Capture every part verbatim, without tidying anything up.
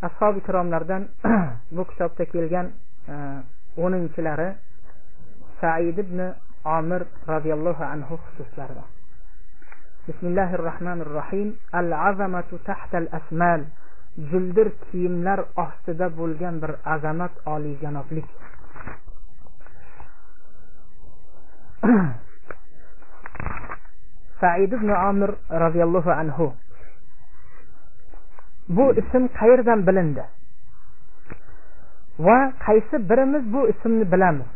ashab-i kiromlardan bu kitobda kelgan o'ninchilari Said ibn Amir radhiyallohu anhu xususlarida. Bismillahirrohmanirrohim. Al-azamatu tahta al-asmal. Juldir kiyimlar ostida bo'lgan bir azamat, olijanoblik. Said ibn Amir radhiyallohu anhu. Bu ism qayerdan bilindi? Va qaysi birimiz bu ismni bilamiz?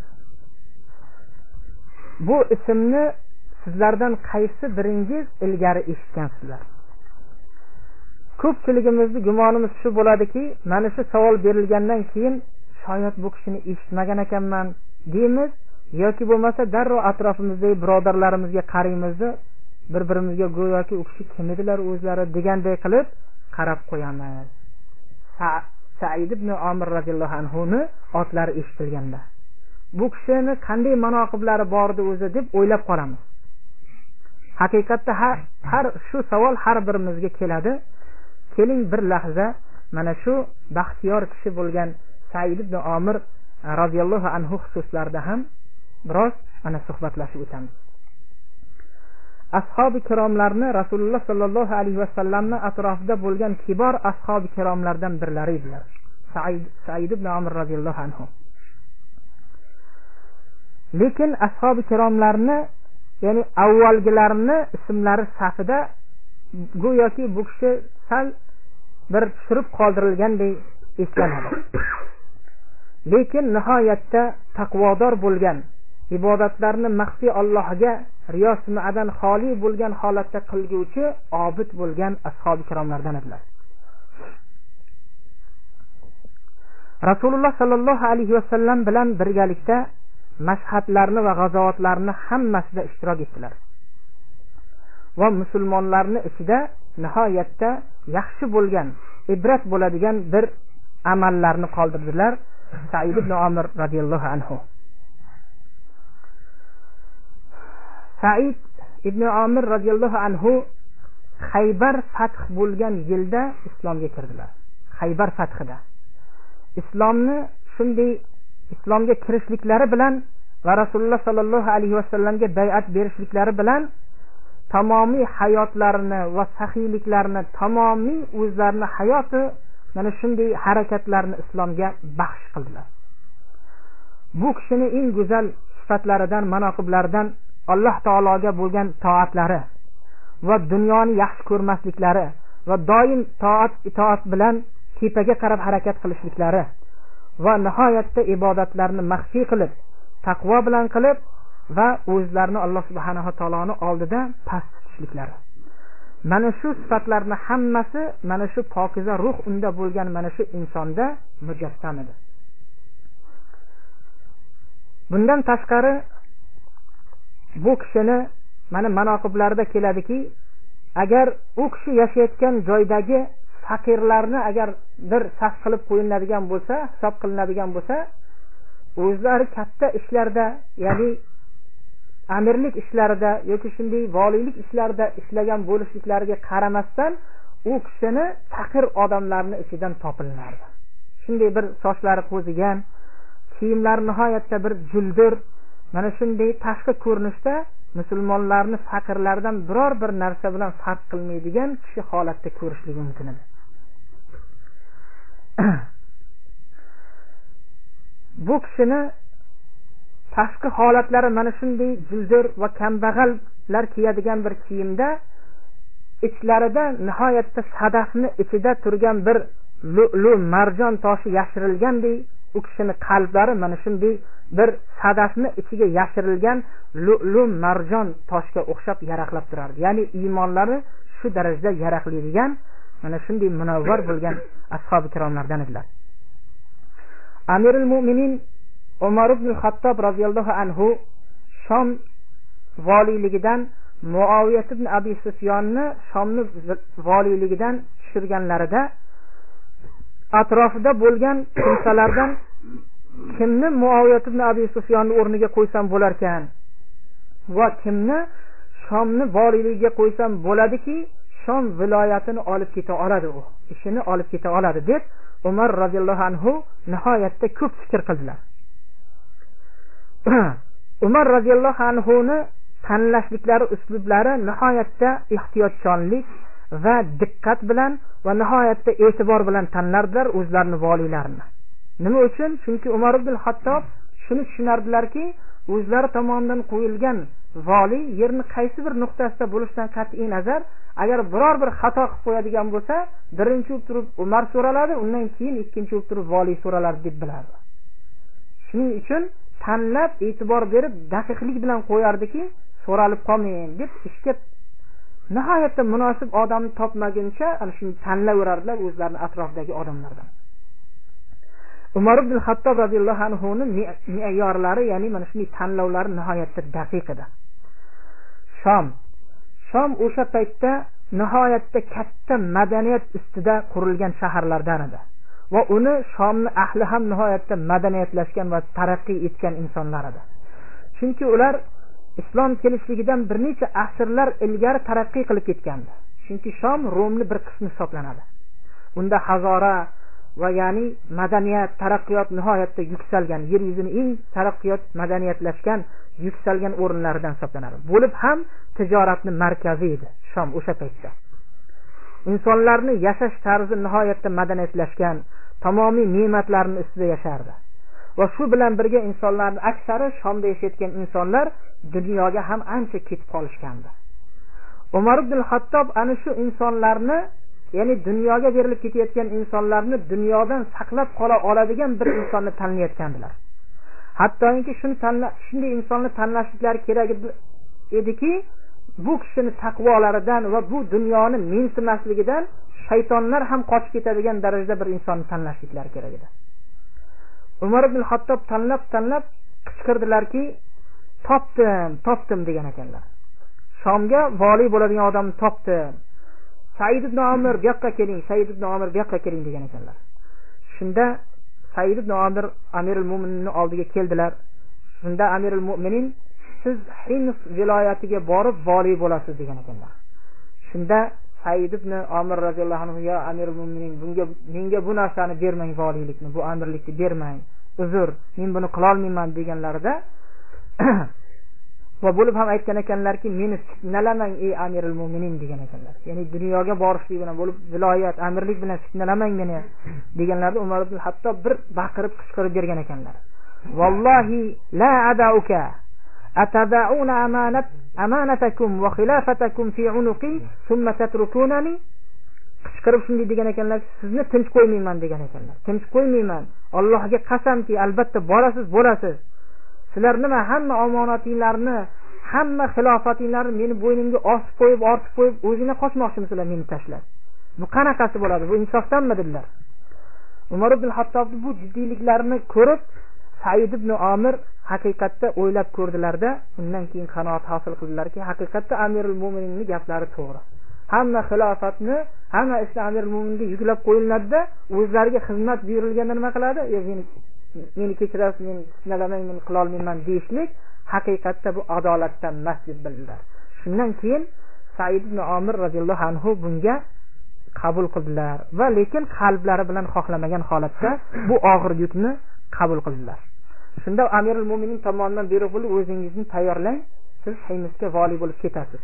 Bu ismni sizlardan qaysi biringiz ilgari eshitgansizlar? Ko'pchiligimizning gumonimiz shu bo'ladiki, mana shu savol berilgandan keyin shoyat bu kishini eshitmagan ekanman deymiz, yoki bo'lmasa darrov atrofimizdagi birodarlarimizga qaraymiz-da, bir-birimizga go'yoki u kishi kim edilar o'zlari deganday qilib qarab qo'yamiz. Said ibn Amir radhiyallohu anhu ni otlari eshitilganda bu kishini qanday manoqiblari bordi o'zi deb o'ylab qolamiz. Haqiqatda har, har shu savol har birimizga keladi. Keling bir lahza mana shu baxtiyor kishi bo'lgan Said ibn Amir radhiyallohu anhu xususlarida ham biroz ana suhbatlashib o'tamiz. Ashab-i kiromlarni Rasululloh sallallohu alayhi vasallamning atrofida bo'lgan kibor ashab-i kiromlardan birlari edilar. Said Said ibn Amir radhiyallohu anhu. Lekin ashab-i kiromlarni, ya'ni avvalgilarni ismlari safida go'yoki bu kishi sal bir tushirib qoldirilgandek eslanadi. Lekin nihoyatda taqvodor bo'lgan, ibodatlarni maxfiy Allohga riyo sum'adan xoli bo'lgan holatda qilguvchi obid bo'lgan ashab-i kiromlardan edilar. Rasululloh sallallohu alayhi vasallam bilan birgalikda mashhadlarni va g'azotlarni hammasida ishtirok etdilar. Va musulmonlarning ichida nihoyatda yaxshi bo'lgan, ibrat bo'ladigan bir amallarni qoldirdilar Said ibn Amir radhiyallohu anhu. Said ibn Amir radhiyallohu anhu Xaybar fath bo'lgan yilda islomga kirdilar. Xaybar fathida islomni shunday islomga kirishliklari bilan va Rasululloh sallallohu alayhi vasallamga bay'at berishliklari bilan tamomiy hayotlarini va saxiyliklarini, tamomiy o'zlarini hayoti mana shunday harakatlarni islomga baxsh qildilar. Bu kishini eng go'zal sifatlaridan, manoqiblaridan Alloh taologa bo'lgan toatlari va dunyoni yaxshi ko'rmasliklari va doim toat itoat bilan tepaga qarab harakat qilishliklari va nihoyatda ibodatlarni maxfiy qilib, taqvo bilan qilib va o'zlarini Alloh subhanahu va taoloning oldida past tutishliklari. Mana shu sifatlarni hammasi mana shu pokiza ruh unda bo'lgan mana shu insonda mujassam edi. Bundan tashqari bu kishini mana manoqiblarida keladiki, agar u kishi yashayotgan joydagi faqirlarni agar bir saf qilib qo'yiladigan bo'lsa, hisob qilinadigan bo'lsa, o'zlari katta ishlarda, ya'ni amirlik ishlarida yoki shunday voliylik ishlarida ishlagan bo'lishliklariga qaramasdan u kishini faqir odamlarning ichidan topilardi. Shunday bir sochlari qo'zigan, kiyimlari nihoyatda bir juldir, mana shunday tashqi ko'rinishda musulmonlarni faqirlardan biror bir narsa bilan farq qilmaydigan kishi holatda ko'rishligi mumkin edi. Bu kishini tashqi holatlari mana shunday juldir va kambag'allar kiyadigan bir kiyimda, ichlarida nihoyatda sadafni ichida turgan bir lu'lu marjon toshi yashirilgandek, u kishini qalblari mana shunday bir sadafni ichiga yashirilgan lu'lu marjon toshga o'xshab yaraqlab turardi. Ya'ni iymonlari shu darajada yaraqlaydigan mana shunday munavvar bo'lgan ashab-i kiromlardan edilar. Amirul Mu'minin Umar ibn Xattob radhiyallohu anhu Shom voliyligidan Muaviya ibn Abi Sufyonni Shomni voliyligidan tushirganlarida atrofida bo'lgan kimsalardan kimni Muaviya ibn Abi Sufyonni o'rniga qo'ysam bo'lar ekan va kimni Shomni voliyligiga qo'ysam bo'ladiki, Shom viloyatini olib keta oladi, u ishini olib keta oladi deb Umar radhiyallohu anhu nihoyatda ko'p fikr qildilar. Umar radhiyallohu anhu ni tanlashliklari, uslublari nihoyatda ehtiyotkorlik va diqqat bilan va nihoyatda e'tibor bilan tanlardilar o'zlarini valiylarini. Nima uchun? Chunki Umar ibn Hattob shuni tushunardilarki, o'zlari tomonidan qo'yilgan vali yerni qaysi bir nuqtasida bo'lishidan qat'iy nazar, agar biror bir xato qilib qo'yadigan bo'lsa, birinchi bo'lib turib Umar so'raladi, undan keyin ikkinchi bo'lib turib vali so'raladi deb bilardi. Shuning uchun tanlab e'tibor berib daqiqlik bilan qo'yardiki, so'ralib qolmayin deb ishga nihoyatda munosib odamni topmaguncha ana shuni tanlayverardilar o'zlarining atrofidagi odamlardan. Umar ibn Hattob radhiyallohu anhu ning me'yorlari, ya'ni mana shunday tanlovlari nihoyatda daqiq edi. Shom Shom o'sha paytda nihoyatda katta madaniyat ustida qurilgan shaharlardan edi va uni Shomni ahli ham nihoyatda madaniyatlashgan va taraqqiy etgan insonlar edi. Chunki ular islom kelishligidan bir necha asrlar ilgari taraqqiy qilib ketgandi. Chunki Shom Romning bir qismi hisoblanadi. Unda hazora va ya'ni madaniyat, taraqqiyot nihoyatda yuksalgan, yer yuzining eng taraqqiyot, madaniyatlashgan, yuksalgan o'rinlaridan hisoblanadi. Bo'lib ham tijoratning markazi edi Shom o'sha paytda. Insonlarning yashash tarzi nihoyatda madaniyatlashgan, tamomiy ne'matlarning ustida yashardi. Va shu bilan birga insonlarning aksari Shomda yashayotgan insonlar dunyoga ham ancha ketib qolishgandi. Umar ibn Hattob ana shu insonlarni, ya'ni dunyoga berilib ketayotgan insonlarni dunyodan saqlab qola oladigan bir insonni tanlayotgandilar. Hattoki shuni tanlab, shunday insonni tanlashliklari kerak ediki, bu kishining taqvolaridan va bu dunyoni mensimasligidan shaytonlar ham qochib ketadigan darajada bir insonni tanlashliklari kerak edi. Umar ibn Hattob tanlab tanlab qichqirdilarki, topdim, topdim degan ekanlar. Shomga vali bo'ladigan odamni topdim. Said ibn Amir bu yoqqa keling, Said ibn Amir bu yoqqa keling degan ekanlar. Shunda Said ibn Amir Amirul Mu'minning oldiga keldilar. Shunda Amirul Mu'minin, siz Hims viloyatiga borib vali bo'lasiz degan ekanlar. Shunda Said ibn Amir radhiyallohu anhu, ya Amirul Mu'minin, bunga menga bu narsani bermang, valilikni, bu amirlikni bermang. Uzr, men buni qila olmayman deganlarida va bo'lib ham aytgan ekanlarki, meni fitnalamang ey Amirul Mu'minin degan ekanlar. Ya'ni dunyoga borishlik bilan bo'lib viloyat, amirlik bilan fitnalamang meni deganlarda Umar ibn Hattob bir baqirib qichqirib bergan ekanlar. Vallohi la adauka atada'una amanat amanatakum wa khilafatakum fi unuqi thumma tatrukunani. Qichqirib shunday degan ekanlar, sizni tinch qo'ymayman degan ekanlar. Tinch qo'ymayman. Allohga qasamki, albatta borasiz, bo'lasiz. Sizlar nima hamma omonatinglarni, hamma xilofatinglarni meni bo'ynimga osib qo'yib, ortib qo'yib, o'zingizga qochmoqchimisizlar meni tashlab? Bu qanaqasi bo'ladi? Bu insofdanmi dedilar. Umar ibn Hattob bu jiddiyliklarini ko'rib, Said ibn Amir haqiqatda o'ylab ko'rdilarda, undan keyin qanoat hosil qildilarki, haqiqatda Amirul Mu'minning gaplari to'g'ri. Hamma xilofatni, hamma ishni Amirul Mu'minga yuklab qo'yiladi-da, o'zlariga xizmat buyurilganda nima qiladi? Meni meni kechirasiz, men fitnalamang, men qila olmayman deyishlik haqiqatda bu adolatdan emas deb bildilar. Shundan keyin Said ibn Amir radhiyallohu anhu bunga qabul qildilar va lekin qalblari bilan xohlamagan holatda bu og'ir yukni qabul qildilar. Shunda Amirul Mu'minin tomonidan buyruq bo'lib, o'zingizni tayyorlang, siz Himsga vali bo'lib ketasiz.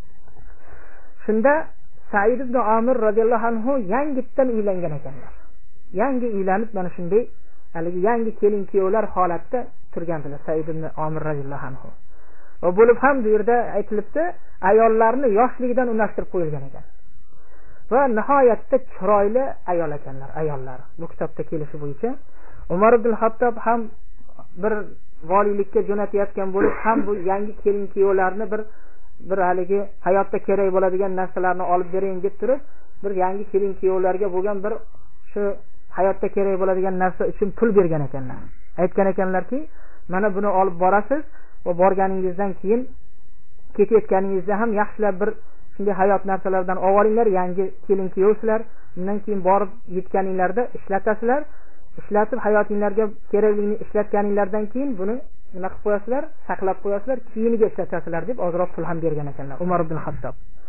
Shunda Said ibn Amir radhiyallohu anhu yangitdan uylangan ekanlar. Yangi uylanib mana shunday haligi yangi kelin kuyovlar holatda turgandilar Said ibn Amir radhiyallohu anhu. Va bo'lib ham bu yerda aytilibdi, ayollarni yoshligidan unashtirib qo'yilgan ekan. Va nihoyatda chiroyli ayol ekanlar, ayollar. Bu kitobda kelishi bo'yicha Umar ibn Hattob ham bir valilikka jo'natayotgan bo'lib, ham bu yangi kelin kuyovlarni bir bir haligi hayotda kerak bo'ladigan narsalarni olib bering deb turib, bir yangi kelin kuyovlarga bo'lgan bir shu hayotda kerak bo'ladigan narsa uchun pul bergan ekanlar. Aytgan ekanlarki, mana buni olib borasiz va borganingizdan keyin ketayotganingizda ham yaxshilab bir shunday hayot narsalardan olinglar, yangi kelin kuyovsizlar, undan keyin borib yetganinglarda ishlatasizlar, ishlatib hayotingizga kerakligini ishlatganinglardan keyin buni nima qilib qo'yasizlar, saqlab qo'yasizlar, keyiniga ishlatasizlar deb ozroq pul ham bergan ekanlar Umar ibn Hattob.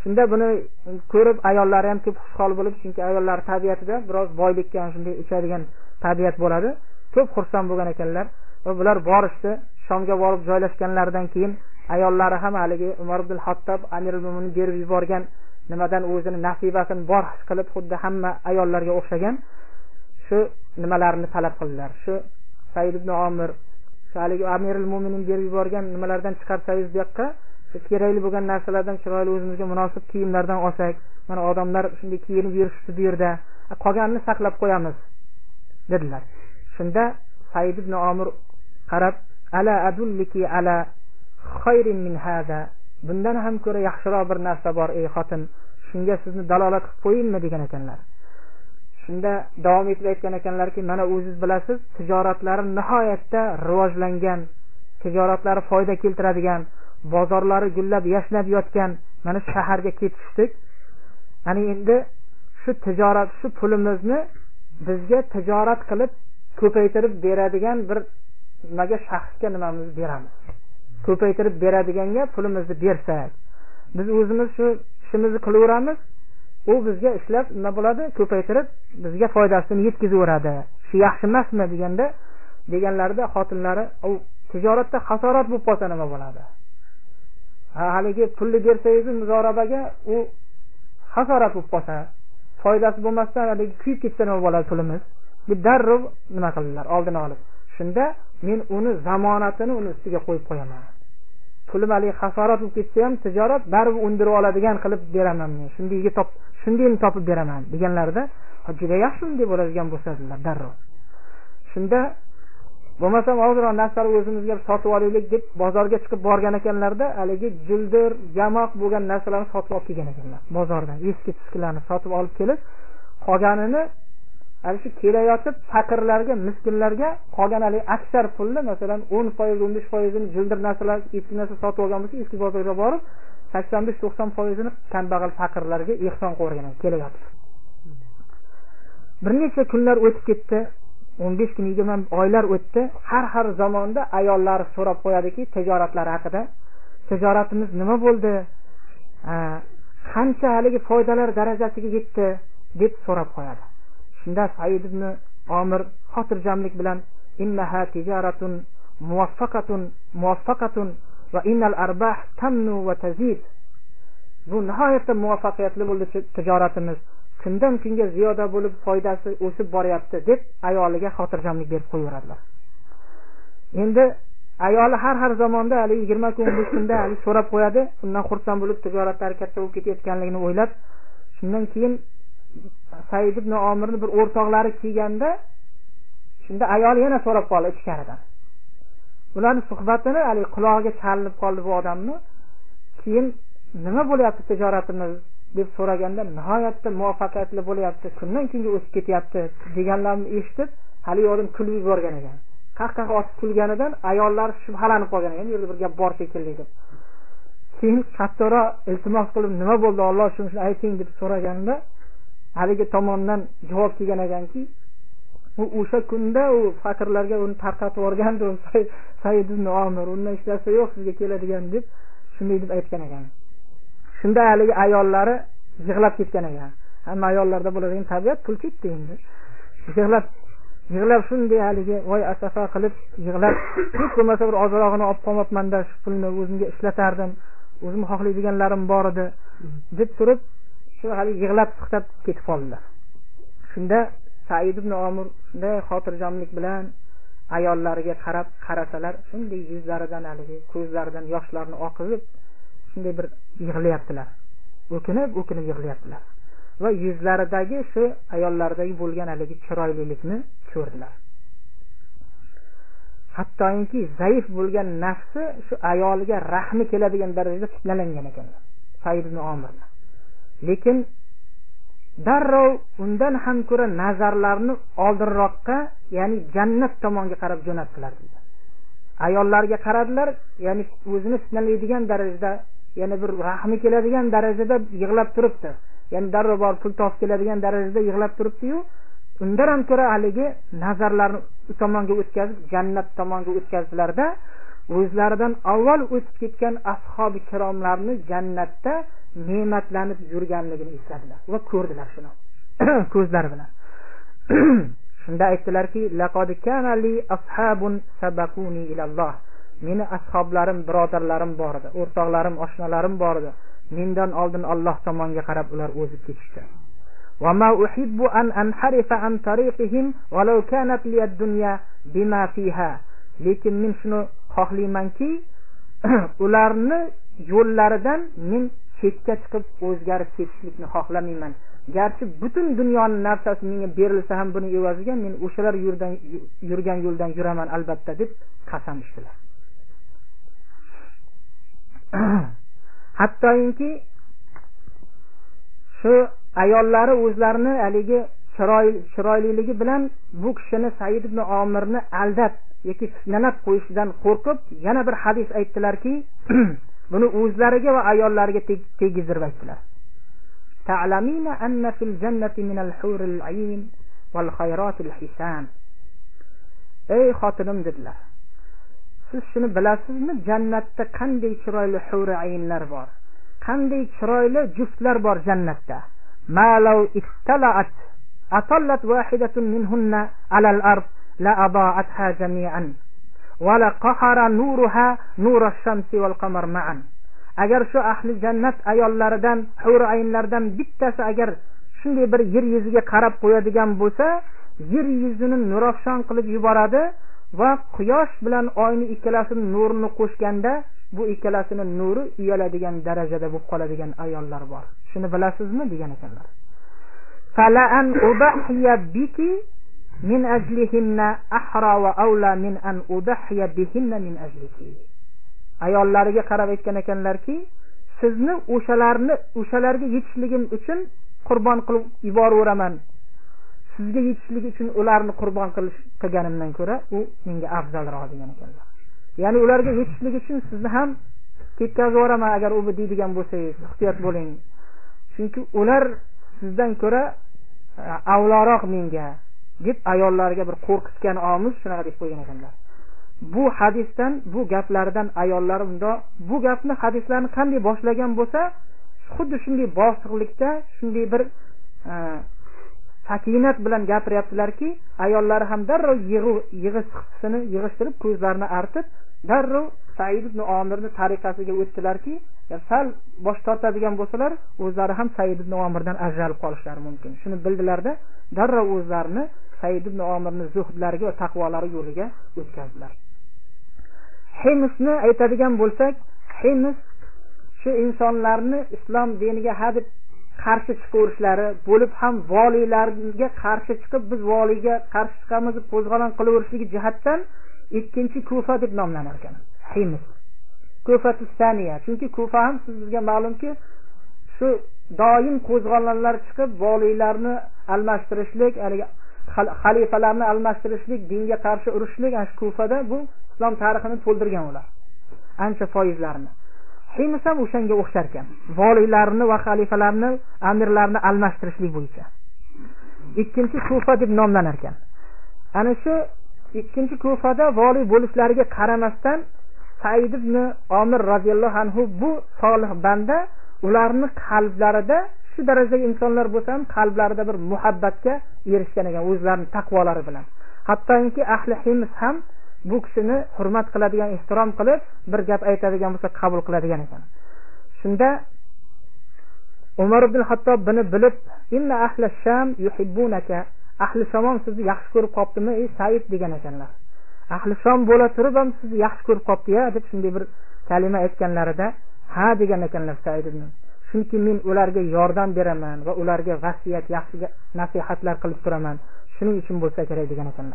Shunda buni ko'rib ayollari ham ko'p xushhol bo'lib, chunki ayollar tabiatida biroz boylikka ham shunday ichadigan tabiat bo'ladi. Ko'p xursand bo'lgan ekanlar va bular borishdi. Shomga borib joylashganlaridan keyin ayollari ham haligi Umar ibn Xattob Amirul Mo'minin berib yuborgan nimadan o'zini nasibasini bor his qilib, xuddi hamma ayollarga o'xshagan shu nimalarni talab qildilar. Shu Said ibn Omir haligi Amirul Mo'minin berib yuborgan nimalardan chiqarsangiz bu yoqqa kerakli bo'lgan narsalardan, chiroyli o'zimizga munosib kiyimlardan olsak, mana odamlar shunday kiyinib yurishdi bu yerda, qolganini saqlab qo'yamiz dedilar. Shunda Said ibn Omir qarab, ala adulliki ala khayrin min hada, bundan ham ko'ra yaxshiroq bir narsa bor ey xotin, shunga sizni dalolat qilib qo'yinmi degan ekanlar. Shunda davom etib aytgan ekanlarki, mana o'zingiz bilasiz, tijoratlari nihoyatda rivojlangan, tijoratlari foyda keltiradigan, bozorlari gullab yashnab yotgan mana shaharga ketishdik. Ya'ni endi shu tijorat, shu pulimizni bizga tijorat qilib ko'paytirib beradigan bir nimaga, shaxsga nimamizni beramiz. Ko'paytirib beradiganga pulimizni bersak, biz o'zimiz shu ishimizni qilaveramiz, u bizga ishlab nima bo'ladi, ko'paytirib bizga foydasini yetkazaveradi. Shu yaxshi emasmi deganda, deganlarida xotinlari, u tijoratda xasorat bo'lib qolsa nima bo'ladi? Ha, haligi pulni bersangiz muzorabaga u xasorat bo'lib qolsa, foydasi bo'lmasdan haligi kuyib ketsa nima bo'ladi pulimiz? Bu darrov nima qildilar, oldini olib. Shunda men uni zamonatini uni ustiga qo'yib qo'yaman. Pulim haligi xasorat bo'lib ketsa ham tijorat baribir undirib oladigan qilib beraman men. Shundayga top, shundayni topib beraman deganlarida, juda yaxshi unday bo'ladigan bo'lsa-dedilar darrov. Shunda bo'lmasam ozroq narsalar o'zimizga sotib olaylik deb bozorga chiqib borgan ekanlarda, haligi juldir, yamoq bo'lgan narsalarni sotib olib kelgan ekanlar. Bozordan eski tuskilarni sotib olib kelib, qolganini ana shu kelayotib faqirlarga, miskinlarga qolgan haligi aksar pulni, masalan o'n foiz, o'n besh foiz ni juldir narsalar, eski narsa sotib olgan bo'lsa, eski bozorga borib sakson besh to'qson foiz ni kambag'al faqirlarga ehson qo'ygan kelayotib. Bir necha kunlar o'tib ketdi. o'n besh kun, yigirma oylar o'tdi. Har har zamonda ayollar so'rab qo'yadiki, tijoratlari haqida. Tijoratimiz nima bo'ldi? Qancha haligi foydalar darajasiga yetdi deb so'rab qo'yadi. Shunda Said ibn Omir xotirjamlik bilan, innaha tijaratun muvaffaqatun muvaffaqatun va innal arbah tamnu va tazid. Bu nihoyatda muvaffaqiyatli bo'ldi tijoratimiz. Kundan kunga ziyoda bo'lib foydasi o'sib boryapti deb ayoliga xotirjamlik berib qo'yaveradilar. Endi ayoli har har zamonda hali yigirma kun, o'n besh kunda hali so'rab qo'yadi. Undan xursand bo'lib tijoratlari katta bo'lib ketayotganligini o'ylab, shundan keyin Said ibn Omirni bir o'rtoqlari kelganda, shunda ayol yana so'rab qoldi ichkaridan. Ularning suhbatini hali quloqiga chalinib qoldi bu odamni. Keyin nima bo'lyapti tijoratimiz deb so'raganda, nihoyatda muvaffaqiyatli bo'lyapti, kundan kunga o'sib ketyapti deganlarni eshitib, hali odam kulib yuborgan ekan. Qaq-qaq otib kulganidan ayollar shubhalanib qolgan ekan, yerda bir gap bor shekilli deb. Keyin kattaroq iltimos qilib, nima bo'ldi Alloh shuni ayting deb so'raganda, haligi tomondan javob kelgan ekanki, u o'sha kunda u faqirlarga uni tarqatib yuborgandi Said ibn Omir, undan hech narsa yo'q sizga keladigan deb shunday deb aytgan ekan. Shunda haligi ayollari yig'lab ketgan ekan. Hamma ayollarda bo'ladigan tabiat pul ketdi endi. Yig'lab yig'lab shunday haligi voy asafa qilib yig'lab, hech bo'lmasa bir ozrog'ini olib qolmabman-da, shu pulni o'zimga ishlatardim, o'zim xohlaydiganlarim bor edi deb turib, shu hali yig'lab siqtab ketib qoldilar. Shunda Said ibn Omir shunday xotirjamlik bilan ayollariga qarab qarasalar, shunday yuzlaridan haligi ko'zlaridan yoshlarni oqizib, shunday bir yig'layaptilar. O'kinib, o'kinib yig'layaptilar. Va yuzlaridagi shu ayollardagi bo'lgan haligi chiroylilikni ko'rdilar. Hattoki zaif bo'lgan nafsi shu ayoliga rahmi keladigan darajada fitnalangan ekanlar. Said ibn Omir. Lekin darrov undan ham ko'ra nazarlarni oldinroqqa, ya'ni jannat tomonga qarab jo'natdilar. Ayollarga qaradilar, ya'ni o'zini fitnalaydigan darajada, ya'ni bir rahmi keladigan darajada yig'lab turibdi. Ya'ni darrov bor pul topib keladigan darajada yig'lab turibdi-yu, undan ham ko'ra haligi nazarlarni u tomonga o'tkazib, jannat tomonga o'tkazdilarda, o'zlaridan avval o'tib ketgan ashabi kiromlarni jannatda ne'matlanib yurganligini esladilar va ko'rdilar shuni ko'zlari bilan. Shunda aytdilarki, laqad kana li ashabun sabaquni ila Allah. Meni ashoblarim, birodarlarim bor edi, o'rtoqlarim, oshnalarim bor edi. Mendan oldin Alloh tomonga qarab ular o'zib ketishdi. Va ma uhibbu an anharifa an tariqihim walau kanat li ad-dunya bima fiha. Lekin men shuni xohlaymanki, ularni yo'llaridan men chetga chiqib o'zgarib ketishlikni xohlamayman. Garchi butun dunyoning narsasi menga berilsa ham buni evaziga men o'shalar yurdan yurgan yo'ldan yuraman albatta deb qasam ichdilar. Hattoki shu ayollari o'zlarini haligi chiroyli chiroyliligi bilan bu kishini Said ibn Omirni aldab yoki fitnalab qo'yishidan qo'rqib yana bir hadis aytdilarki, buni o'zlariga va ayollariga tegizdirib aytdilar. Ta'lamina anna fil jannati min al-hur al-ayn wal khayrat al-hisan. Ey xotinim dedilar, siz shuni bilasizmi, jannatda qanday chiroyli huri aynlar bor, qanday chiroyli juftlar bor jannatda. Ma law istala'at atallat wahidatun minhunna 'ala al-ard la ada'atha jami'an wa la qahara nuruha nur ash-shamsi wal qamar ma'an. Agar shu ahli jannat ayollaridan, huri aynlardan bittasi agar shunday bir yer yuziga qarab qo'yadigan bo'lsa, yer yuzini nurafshon qilib yuboradi va quyosh bilan oyning ikkalasining nurini qo'shganda bu ikkalasining nuri uyaladigan darajada bo'lib qoladigan ayollar bor. Shuni bilasizmi degan ekanlar. Fala an ubahiya biki min ajlihinna ahra wa aula min an ubahiya bihinna min ajliki. Ayollariga qarab aytgan ekanlarki, sizni o'shalarni o'shalarga yetishligim uchun qurbon qilib yuboraveraman. Sizga yetishlik uchun ularni qurbon qilish qilganimdan ko'ra u menga afzalroq degan ekanlar. Ya'ni ularga yetishlik uchun sizni ham ketkazib yuboraman agar u deydigan bo'lsangiz, ehtiyot bo'ling. Chunki ular sizdan ko'ra avloroq menga deb ayollariga bir qo'rqitgan omuz shunaqa deb qo'ygan ekanlar. Bu hadisdan, bu gaplardan ayollari unda bu gapni hadislarni qanday boshlagan bo'lsa, xuddi shunday bosiqlikda, shunday bir sakinat bilan gapiryaptilarki, ayollari ham darrov yig'i siqtisini yig'ishtirib, ko'zlarini artib, darrov Said ibn Omirni tariqasiga o'tdilarki, sal bosh tortadigan bo'lsalar, o'zlari ham Said ibn Omirdan ajralib qolishlari mumkin. Shuni bildilarda, darrov o'zlarini Said ibn Omirning zuhdlariga va taqvolari yo'liga o'tkazdilar. Himsni aytadigan bo'lsak, Hims shu insonlarni islom diniga hadib qarshi chiqaverishlari bo'lib ham voliylarga qarshi chiqib biz voliyga qarshi chiqamiz deb qo'zg'olon qilaverishligi jihatdan ikkinchi Kufa deb nomlanar ekan. Hims. Kufa Saniya. Chunki Kufa ham sizga ma'lumki, shu doim qo'zg'olonlar chiqib voliylarni almashtirishlik, haligi xalifalarni almashtirishlik, dinga qarshi urushlik ana shu Kufada bu islom tarixini to'ldirgan ular. Ancha foizlarini. Hims ham o'shanga o'xshar ekan. Voliylarni va xalifalarni, amirlarni almashtirishlik bo'yicha. Ikkinchi Kufa deb nomlanar ekan. Ana shu ikkinchi Kufada voliy bo'lishlariga qaramasdan Said ibn Omir radhiyallohu anhu bu solih banda ularni qalblarida shu darajadagi insonlar bo'lsa ham qalblarida bir muhabbatga erishgan ekan o'zlarining taqvolari bilan. Hattoki ahli Hims ham bu kishini hurmat qiladigan, ehtirom qilib bir gap aytadigan bo'lsa qabul qiladigan ekan. Shunda Umar ibn Hattob buni bilib, "Inna ahli Sham yuhibbunaka." Ahli Sham sizni yaxshi ko'rib qoptimi, ey Said degan ekanlar. Ahli Sham bo'la turib ham sizni yaxshi ko'rib qopti-ya deb shunday bir kalima aytganlarida, "Ha" degan ekanlar Said ibn. Chunki men ularga yordam beraman va ularga vasiyat, yaxshi nasihatlar qilib turaman. Shuning uchun bo'lsa kerak degan ekanlar.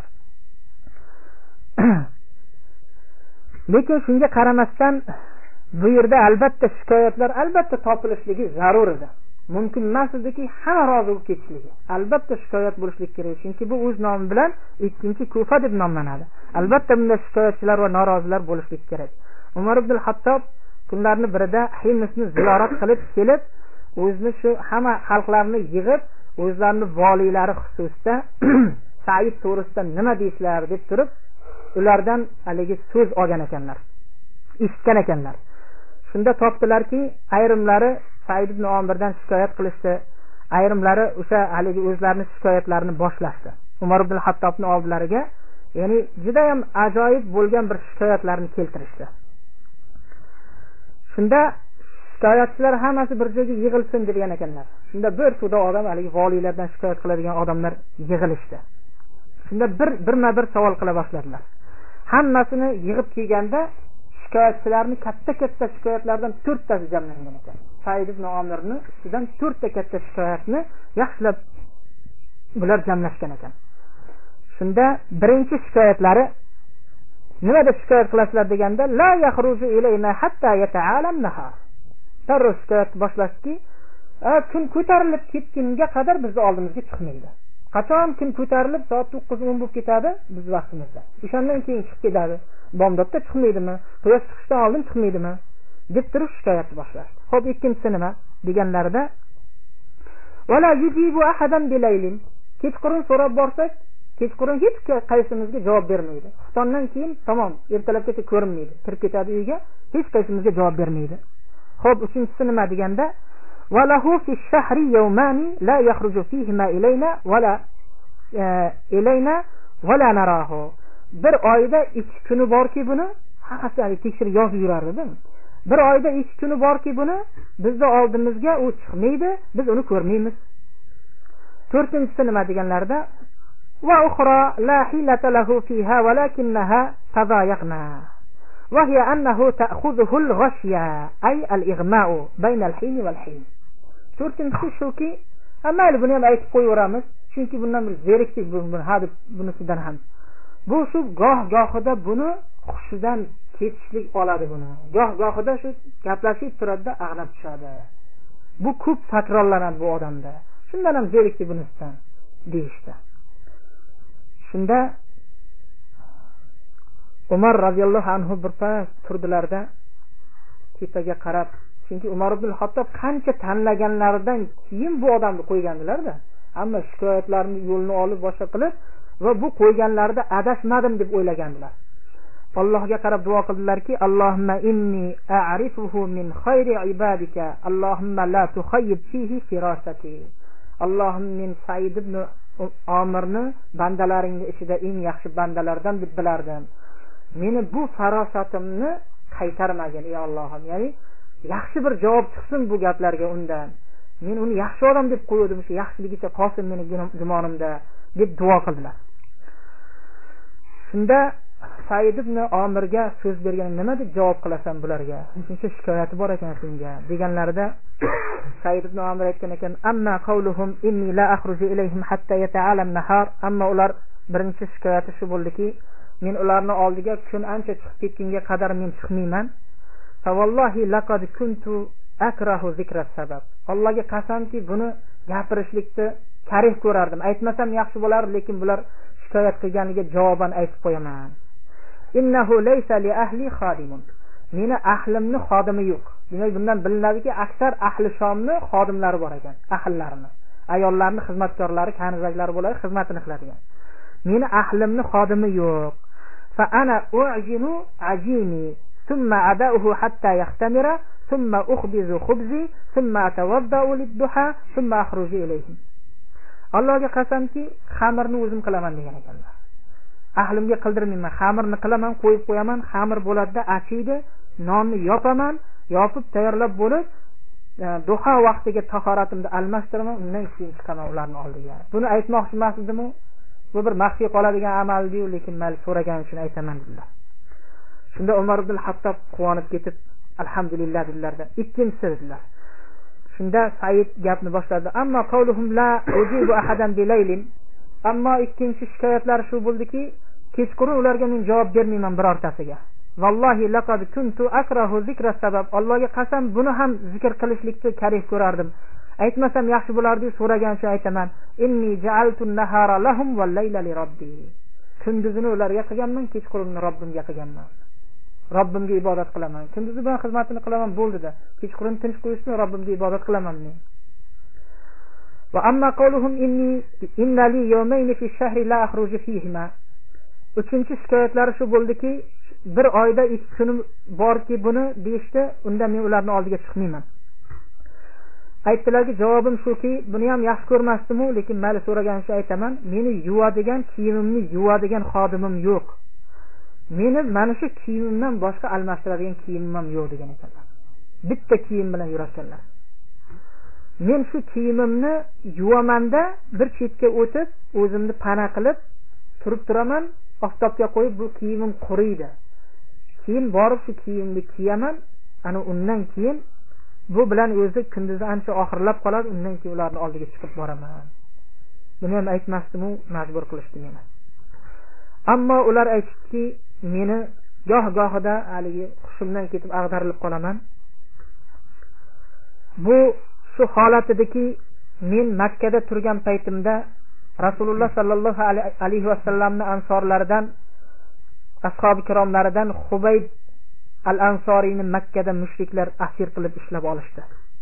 Lekin shunga qaramasdan bu yerda albatta shikoyatlar albatta topilishligi zarur edi. Mumkin emas ediki hamma rozi bo'lib ketishligi. Albatta shikoyat bo'lishi kerak, chunki bu o'z nomi bilan ikkinchi Kufa deb nomlanadi. Albatta bunda shikoyatchilar va norozilar bo'lishi kerak. Umar ibn Hattob kunlarning birida Himsni ziyorat qilib kelib, o'zini shu hamma xalqlarni yig'ib, o'zlarining voliylari xususida Said to'g'risida nima deysizlar deb turib, ulardan haligi so'z olgan ekanlar. Eshitgan ekanlar. Shunda topdilarki, ayrimlari Said ibn Omirdan shikoyat qilishdi. Ayrimlari o'sha haligi o'zlarining shikoyatlarini boshlashdi. Umar ibn Hattobning oldilariga, ya'ni juda ham ajoyib bo'lgan bir shikoyatlarni keltirishdi. Shunda shikoyatchilar hammasi bir joyga yig'ilsin degan ekanlar. Shunda bir to'da odam, haligi valiylardan shikoyat qiladigan odamlar yig'ilishdi. Shunda bir birma-bir savol qila boshladilar. Hammasini yig'ib kelganda shikoyatchilarning katta-katta shikoyatlardan to'rttasi jamlangan ekan. Said ibn Omirning ustidan to'rtta katta shikoyatni yaxshilab bular jamlashgan ekan. Shunda birinchi shikoyatlari nimada shikoyat qilasizlar deganda, la yakhruju ilayna hatta yata'alam nahar. Darrov shikoyat boshlashdi. Kun ko'tarilib ketgunga qadar bizni oldimizga chiqmaydi. Qachon kun ko'tarilib soat to'qqiz o'n bo'lib ketadi biz vaqtimizda. O'shandan keyin chiqib ketadi. Bomdodda chiqmaydimi? Quyosh chiqishdan oldin chiqmaydimi? deb turib shikoyat boshlashdi. Xo'p, ikkinchisi nima deganlarida, wala yujibu ahadan bilaylin. Kechqurun so'rab borsak, kechqurun hech qaysimizga javob bermaydi. Xuftondan keyin tamom, ertalabgacha ko'rinmaydi. Kirib ketadi uyga, hech qaysimizga javob bermaydi. Xo'p, uchinchisi nima deganda, walahu fi shahri yawmani la yakhruju fihima ilayna wala ilayna wala narahu. Bir oyda ikki kuni borki buni haqiqatdan tekshirib yozib yurardi. Bir oyda ikki kuni borki buni bizni oldimizga u chiqmaydi, biz uni ko'rmaymiz. To'rtinchisi nima deganlarda, va ukhra la hilata lahu fiha walakinnaha tadayaqna. Wa hiya annahu ta'khudhuhu al-ghashya ay al-ighma'u bayna al-hin wal-hin. To'rtinchisi shuki, amayli buni ham aytib qo'yaveramiz, chunki bundan bir zeriklik buni hadib bunisidan ham. Bu shu goh-gohida buni xushidan ketishlik oladi buni. Goh-gohida shu gaplashib turadi, ag'nab tushadi. Bu ko'p takrorlanadi bu odamda. Shundan ham zerikdi bunisidan deyishdi. Shunda Umar radhiyallohu anhu birpas turdilarda tepaga qarab, chunki Umar ibn Hattob qancha tanlaganlaridan keyin bu odamni qo'ygandilar-da. Ammo shikoyatlarni yo'lini olib boshqa qilib va bu qo'yganlarida adashmadim deb o'ylagandilar. Allohga qarab duo qildilarki, Allohumma inni a'rifuhu min khayri ibadika, Allohumma la tukhayyib fihi firasati. Allohim men Said ibn Omirni bandalaringning ichida eng yaxshi bandalardan deb bilardim. Meni bu farosatimni qaytarmagin ey Allohim. Ya'ni yaxshi bir javob chiqsin bu gaplarga undan. Men uni yaxshi odam deb qo'ydim, shu yaxshiligicha qolsin meni gumonimda deb duo qildilar. Shunda Said ibn Omirga so'z bergan, nima deb javob qilasan bularga? Shuncha shikoyati bor ekan senga deganlarida Said ibn Omir aytgan ekan, amma qawluhum inni la akhruju ilayhim hatta yata'alam nahar. Amma ular birinchi shikoyati shu bo'ldiki, men ularni oldiga kun ancha chiqib ketgunga qadar men chiqmayman. Fa wallahi laqad kuntu akrahu zikra sabab. Allohga qasamki buni gapirishlikni karih ko'rardim. Aytmasam yaxshi bo'lar, lekin bular shikoyat qilganiga javoban aytib qo'yaman. Innahu laysa li ahli xodimun. Meni ahlimni xodimi yo'q. Demak bundan bilinadiki, aksar ahli Shomni xodimlari bor ekan, ahllarini. Ayollarni xizmatkorlari, kanizaklari bo'ladi, xizmatini qiladigan. Meni ahlimni xodimi yo'q. Fa ana u'jinu ajini, thumma ada'uhu hatta yaxtamira, thumma ukhbizu khubzi, thumma atawadda'u lid-duha, thumma akhruju ilayhi. Allohga qasamki, xamirni o'zim qilaman degan ekanlar. Ahlimga qildirmayman, xamirni qilaman, qo'yib qo'yaman, xamir bo'ladi, achiydi, nonni yopaman, yopib tayyorlab bo'lib, duha vaqtiga tahoratimni almashtiraman, undan keyin chiqaman ularning oldiga. Buni aytmoqchi emas edim-u, bu bir maxfiy qoladigan amal diyu, lekin men so'ragan uchun aytaman dedilar. Shunda Umar ibn Hattob quvonib ketib, alhamdulillah dedilarda. Ikkinchisi dedilar. Shunda Said gapni boshladi. Ammo qawluhum la ujibu ahadan bilaylin. Ammo ikkinchi shikoyatlari shu bo'ldiki, kechqurun ularga men javob bermayman birortasiga. Vallohi laqad kuntu akrahu zikra sabab. Allohga qasam buni ham zikr qilishlikni karih ko'rardim. Aytmasam yaxshi bo'lardi, so'ragan uchun aytaman. Inni ja'altu an-nahara lahum wal layla li robbi. Kunduzini ularga qilganman, kechqurunni Robbimga qilganman. Robbimga ibodat qilaman. Kunduzi bilan xizmatini qilaman, bo'ldi-da. Kechqurun tinch qo'yishni Robbimga ibodat qilaman men. Va amma qawluhum inni inna li yawmayn fi ash-shahri la akhruju fihima. Uchinchi shikoyatlari shu bo'ldiki, bir oyda ikki kun borki buni deyishdi, unda men ularning oldiga chiqmayman. aytdilarki, javobim shuki, buni ham yaxshi ko'rmasdim, lekin mayli so'raganicha aytaman, meni yuvadigan kiyimimni yuvadigan xodimim yo'q. Meni mana shu kiyimimdan boshqa almashtiradigan kiyimim ham yo'q degan ekanlar. Bitta kiyim bilan yurarkanlar. Men shu kiyimimni yuvamanda bir chetga o'tib, o'zimni pana qilib turib turaman, oftobga qo'yib bu kiyimim quriydi. Keyin borib shu kiyimni kiyaman, ana undan keyin bu bilan o'zi kunduzi ancha oxirlab qoladi, undan keyin ularning oldiga chiqib boraman. Buni ham aytmasdim-u, majbur qilishdi meni. Ammo ular aytdiki, meni goh-gohida haligi hushimdan ketib ag'darilib qolaman. Bu shu holat ediki, men Makka da turgan paytimda Rasululloh sallallohu alayhi vasallamning ansorlaridan, ashabi kiromlaridan Xubayb al-Ansoriyni Makka da mushriklar asir qilib ishlab olishdi.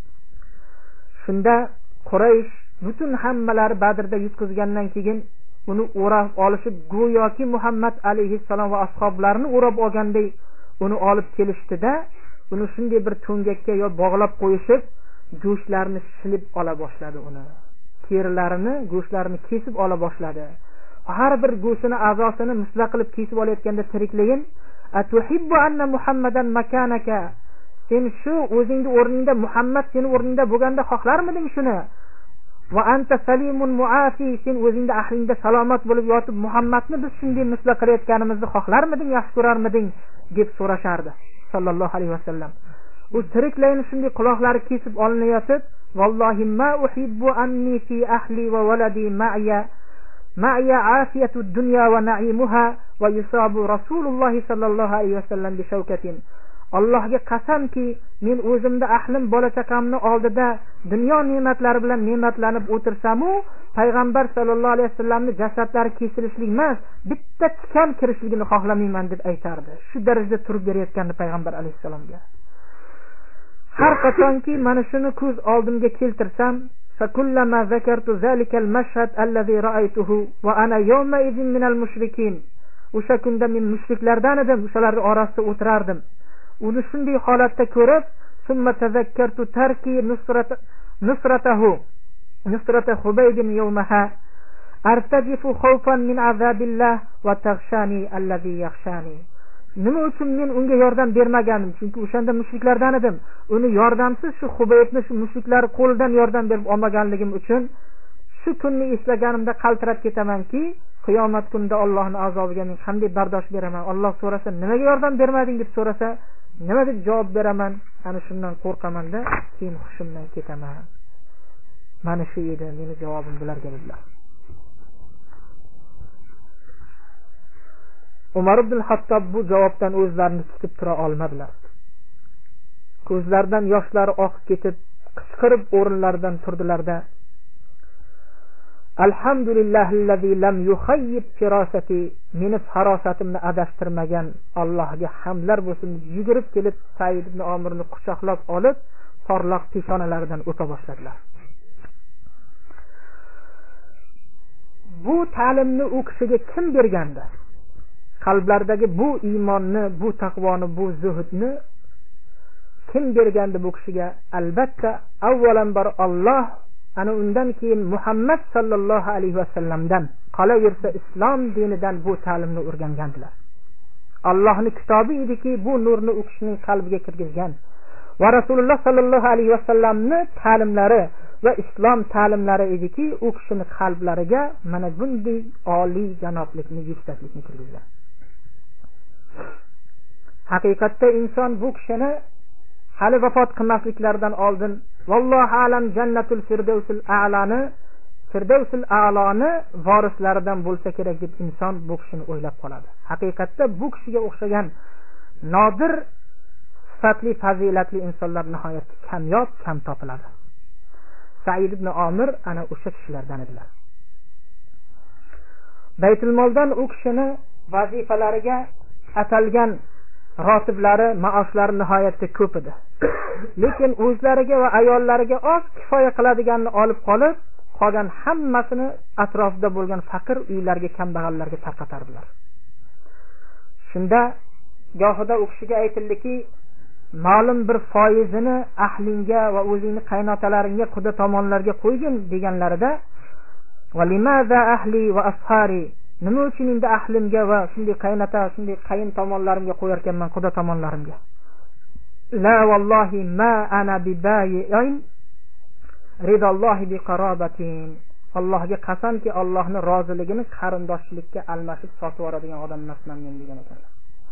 Shunda Quraysh butun hammalari Badrda yutqizgandan keyin uni o'rab olishib, go'yoki Muhammad alayhissalom va ashoblarini o'rab olganday uni olib kelishdida, uni shunday bir to'ngakka yo bog'lab qo'yishib, go'shtlarini shilib ola boshladi uni. Terilarini, go'shtlarini kesib ola boshladi. Har bir go'shtini, a'zosini musla qilib kesib olayotganda tiriklayin, atuhibbu anna Muhammadan makanaka, sen shu o'zingning o'rningda, Muhammad seni o'rningda bo'lganda xohlarmiding shuni? Va anta salimun muafi, sen o'zingda ahlingda salomat bo'lib yotib Muhammadni biz shunday musla qilayotganimizni xohlarmiding, yaxshi ko'rarmiding deb so'rashardi sallallohu alayhi vasallam. U tiriklayin shunday quloqlari kesib olinayotib, vallohi ma uhibbu anni fi ahli va waladi ma'ya ma'ya afiyatud dunya va na'imuha va yusabu Rasululloh sallallohu alayhi vasallam bi shawkatin. Allohga qasamki, men o'zimda ahlim, bola chaqamni oldida dunyo ne'matlari bilan ne'matlanib o'tirsam-u, payg'ambar sallallohu alayhi vasallamning jasadlari kesilishlik emas, bitta tikan kirishligini xohlamayman deb aytardi. Shu darajada turib berayotgandi payg'ambar alayhisalomga. Har qachonki mana shuni ko'z oldimga keltirsam, fakullama zakartu zalikal mashhad allazi ra'aytuhu va ana yawma idhin minal mushrikin. O'sha kunda men mushriklardan edim, o'shalarning orasida o'tirardim. Uni shunday holatda ko'rib, summa tazakkartu tarki nusrat nusratahu nusrata Xubayb yawmaha artajifu khawfan min azabillah va taghshani allazi yakhshani. Nima uchun men unga yordam bermaganim? Chunki o'shanda mushriklardan edim. Uni yordamsiz shu Xubaybni shu mushriklar qo'lidan yordam berib olmaganligim uchun shu kunni eslaganimda qaltirab ketamanki, qiyomat kunida Allohning azobiga men qanday bardosh beraman? Alloh so'rasa, nimaga yordam bermading deb so'rasa, nima deb javob beraman? Ana shundan qo'rqamanda, keyin hushimdan ketaman. Mana shu edi meni javobim bularga dedilar. Umar ibn Hattob bu javobdan o'zlarini tutib tura olmadilar. Ko'zlaridan yoshlari oqib ketib, qichqirib o'rinlaridan turdilarda, Alhamdulillahillazi lam yukhayyib firasati, meni farosatimni adashtirmagan Allohga hamdlar bo'lsin. Yugurib kelib Said ibn Omirni quchoqlab olib, porloq peshonalaridan o'pa boshladilar. Bu ta'limni u kishiga kim bergandi? Qalblaridagi bu iymonni, bu taqvoni, bu zuhudni kim bergandi bu kishiga? Albatta avvalambar Alloh, ana undan keyin Muhammad sallallohu alayhi vasallamdan, qolaversa islom dinidan bu ta'limni o'rgangandilar. Allohning kitobi ediki, bu nurni u kishining qalbiga kirgizgan. Va Rasululloh sallallohu alayhi vasallamning ta'limlari va islom ta'limlari ediki, u kishining qalblariga mana bunday oliy janoblikni, yuksaklikni kirgizgan. Haqiqatda inson bu kishini hali vafot qilmasliklaridan oldin vallohu alam jannatul firdavsul a'lani firdavsul a'loni vorislaridan bo'lsa kerak deb inson bu kishini o'ylab qoladi. Haqiqatda bu kishiga o'xshagan nodir sifatli, fazilatli insonlar nihoyatda kamyob, kam topiladi. Said ibn Omir ana o'sha kishilardan edilar. Baytul moldan u kishini vazifalariga atalgan rotiblari, maoshlari nihoyatda ko'p edi. Lekin o'zlariga va ayollariga oz kifoya qiladiganini olib qolib, qolgan hammasini atrofida bo'lgan faqir uylarga, kambag'allarga tarqatardilar. Shunda gohida u kishiga aytildiki, ma'lum bir foizini ahlingga va o'zingni qaynotalaringga, quda tomonlarga qo'ygin deganlarida valimaza ahli va ashari, nima uchun endi ahlimga va shunday qaynota, shunday qayin tomonlarimga qo'yar ekanman, quda tomonlarimga? La wallahi ma ana bibayin ridallohi biqarobatin. Allohga qasamki, Allohning roziligini qarindoshchilikka almashib sotib yuboradigan odam emasman men degan ekanlar.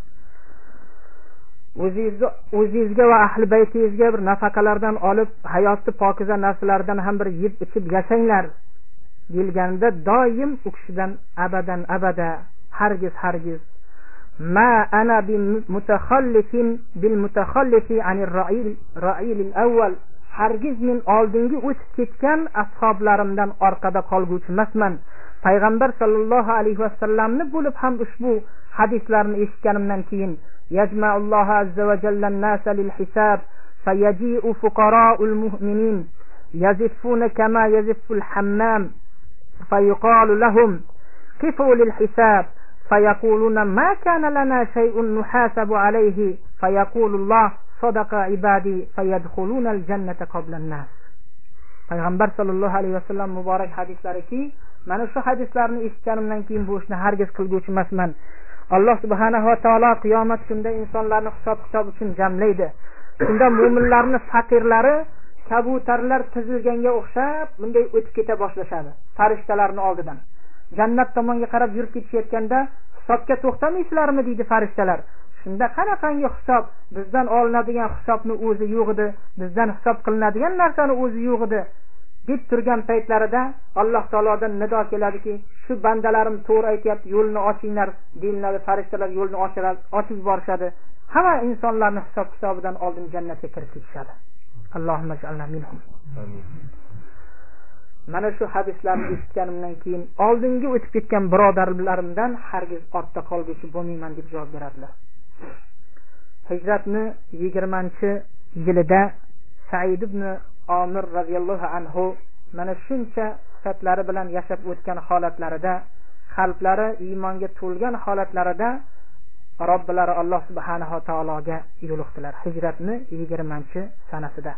O'zingizga o'zingizga va ahli baytingizga bir nafaqalardan olib, hayotni pokiza narsalardan ham bir yeb ichib yashanglar deyilganda doim u kishidan abadan abada, hargiz hargiz ma ana bi mutakhallifin bil mutakhallifi anir ra'il ra'il al-awwal, hargiz men oldingi o'tib ketgan ashoblarimdan orqada qolguvchi emasman. Payg'ambar sallallohu alayhi vasallamni bo'lib ham ushbu hadislarni eshitganimdan keyin يجمع الله عز وجل الناس للحساب فيجيء فقراء المؤمنين يزفون كما يزف الحمام فيقال لهم قفوا للحساب فيقولون ما كان لنا شيء نحاسب عليه فيقول الله صدق عبادي فيدخلون الجنة قبل الناس. Payg'ambar sallallohu alayhi vasallam muborak hadislariki, mana shu hadislarni eshitganimdan keyin bu ishni hargiz qilguvchi emasman. Alloh subhanahu va taolo qiyomat kunida insonlarni hisob-kitob uchun jamlaydi. Shunda mu'minlarni faqirlari kabutarlar tizilganga o'xshab bunday o'tib keta boshlashadi farishtalarning oldidan. Jannat tomonga qarab yurib ketishayotganda hisobga to'xtamaysizlarmi deydi farishtalar. Shunda qanaqangi hisob, bizdan olinadigan hisobni o'zi yo'q edi, bizdan hisob qilinadigan narsani o'zi yo'q edi deb turgan paytlarida Alloh taolodan nido keladiki, shu bandalarim to'g'ri aytayapti, yo'lni ochinglar deyiladi. Farishtalar yo'lni ochiradi, ochib yuborishadi. Hamma insonlarni hisob kitobidan oldin jannatga kirib ketishadi. Allohumma ij'alna minhum. Amin. Mana shu hadislarni eshitganimdan keyin oldingi o'tib ketgan birodarlarimdan hargiz ortda qolguchi bo'lmayman deb javob beradilar. Hijratni yigirmanchi yilida Said ibn Omir radhiyallohu anhu mana shuncha sifatlari bilan yashab o'tgan holatlarida, qalblari iymonga to'lgan holatlarida Robbilari Alloh subhanahu va taologa yo'liqdilar. Hijratni yigirmanchi sanasida.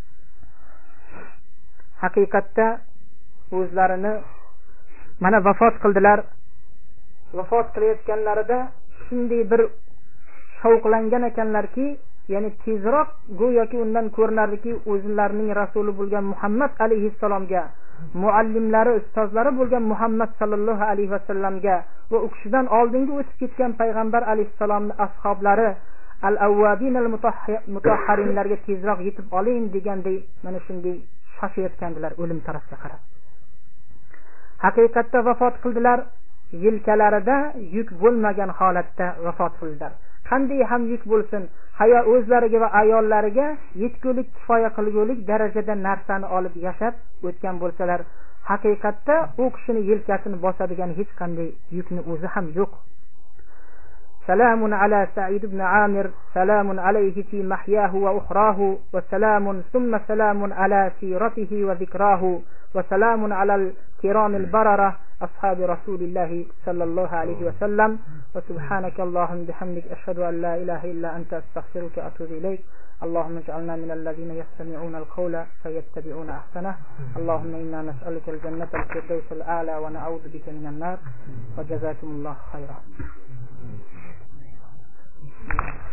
Haqiqatda o'zlarini mana vafot qildilar. Vafot qilayotganlarida shunday bir shavqlangan ekanlarki, ya'ni tezroq go'yoki undan ko'rinardiki, o'zlarining rasuli bo'lgan Muhammad alayhissalomga, muallimlari, ustozlari bo'lgan Muhammad sallallohu alayhi vasallamga va u kishidan oldingi o'tib ketgan payg'ambar alayhissalomning ashablari al-awwabin al-mutahharinlarga tezroq yetib olayin deganday mana shunday shoshayotgandilar o'lim tarafga qarab. Haqiqatda vafot qildilar, yelkalarida yuk bo'lmagan holatda vafot qildilar. Qanday ham yuk bo'lsin, hayo o'zlariga va ayollariga yetgulik, kifoya qilgulik darajada narsani olib yashab o'tgan bo'lsalar, haqiqatda u kishini yelkasini bosadigan hech qanday yukni o'zi ham yo'q. Salamun ala Sa'id ibn Amir, salamun alayhi fi mahyahu va ukhrahu, va salamun thumma salamun ala siratihi va zikrahu, va salamun ala al-kiram al-barara ashabi rasulillahi sallallahu alayhi wa sallam. Wa subhanaka Allahumma bihamdik ashhadu an la ilaha illa anta astaghfiruka wa atubu ilayk. اللهم اجعلنا من الذين يستمعون القول فيتبعون احسنه. اللهم انا نسألك الجنة الفردوس الأعلى ونعوذ بك من النار. وجزاكم الله خيرا.